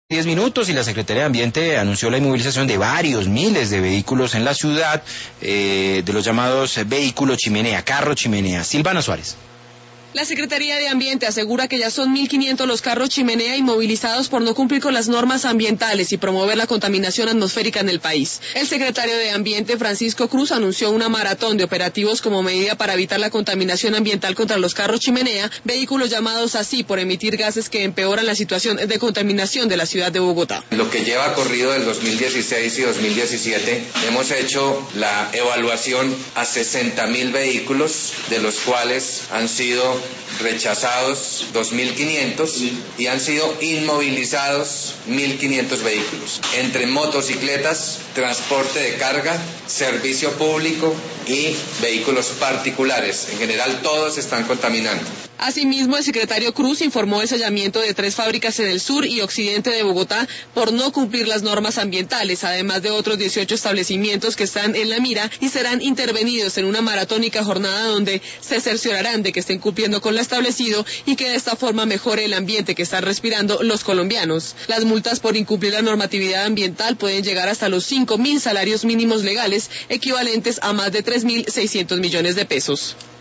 10 minutos y la Secretaría de Ambiente anunció la inmovilización de varios miles de vehículos en la ciudad, de los llamados vehículos chimenea, carro chimenea. Silvana Suárez. La Secretaría de Ambiente asegura que ya son 1.500 los carros chimenea inmovilizados por no cumplir con las normas ambientales y promover la contaminación atmosférica en el país. El secretario de Ambiente, Francisco Cruz, anunció una maratón de operativos como medida para evitar la contaminación ambiental contra los carros chimenea, vehículos llamados así por emitir gases que empeoran la situación de contaminación de la ciudad de Bogotá. Lo que lleva corrido del 2016 y 2017, hemos hecho la evaluación a 60.000 vehículos, de los cuales han sido rechazados 2.500 y han sido inmovilizados 1.500 vehículos, entre motocicletas, transporte de carga, servicio público y vehículos particulares. En general, todos están contaminando. Asimismo, el secretario Cruz informó el sellamiento de 3 fábricas en el sur y occidente de Bogotá por no cumplir las normas ambientales, además de otros 18 establecimientos que están en la mira y serán intervenidos en una maratónica jornada donde se cerciorarán de que estén cumpliendo con lo establecido y que de esta forma mejore el ambiente que están respirando los colombianos. Las multas por incumplir la normatividad ambiental pueden llegar hasta los 5.000 salarios mínimos legales, equivalentes a más de 3.600 millones de pesos.